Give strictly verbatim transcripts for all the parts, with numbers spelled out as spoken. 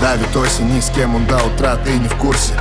Давит осень, ни с кем он до утра, ты не в курсе.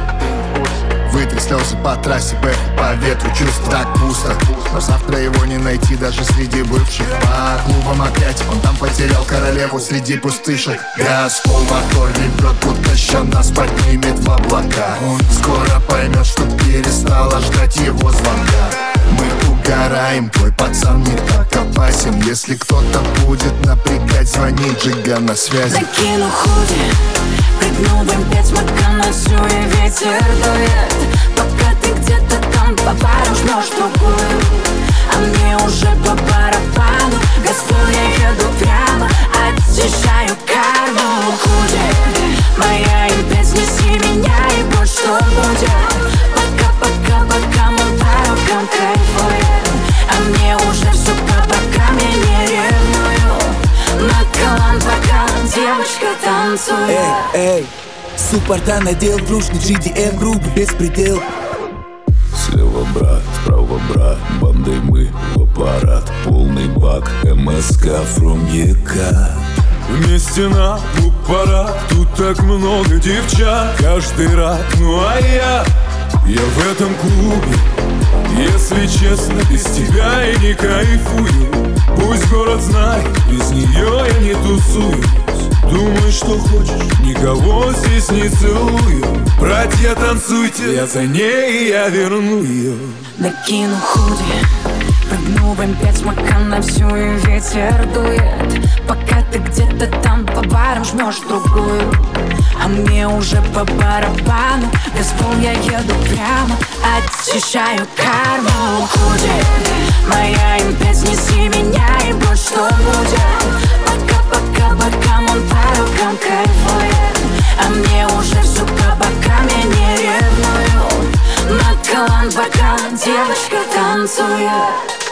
Вытри слезы по трассе, бэк, по ветру чувства. Так пусто, но завтра его не найти даже среди бывших. По клубам опять, он там потерял королеву среди пустышек. Газ, пол, мотор ревет, будто ща нас поднимет в облака. Он скоро поймет, что перестала ждать его звонка. Мы угораем, твой пацан не так опасен. Если кто-то будет напрягать, звони, Джига на связи. Накину худи, прыгну в эм пять, мака на всю и ветер дует. Пока ты где-то там по барам жмешь другую, а мне уже по барабану. Газпол, я еду прямо, очищаю карму. Худи, моя эм пять, неси меня и будь что будет. Пока, пока, пока мы дорогам кайфуем, а мне уже все по бокам, я не ревную. На колан пока девочка танцует. Эй, эй, суппорта надел, трушный джи ди эм, грубый беспредел. Слева брат, справа брат, бандой мы в аппарат. Полный бак, эм эс ка from е ка. Вместе на клуб пора, тут так много девчат. Каждый рад, ну а я, я в этом клубе. Если честно, без тебя я не кайфую. Пусть город знает, без нее я не тусуюсь. Думай, что хочешь, никого здесь не целую. Братья, танцуйте, я за ней, и я верну ее. Накину худи, прыгну в эм пять, мака на всю и ветер дует. Пока ты где-то там по барам жмешь другую, а мне уже по барабану. Газпол, я еду прямо, очищаю карму. Худи, моя эм пять, неси меня и будь что будет. Пока, пока, пока он по рукам кайфует, а мне уже все по бокам, я не ревную. На колан пока девочка танцует.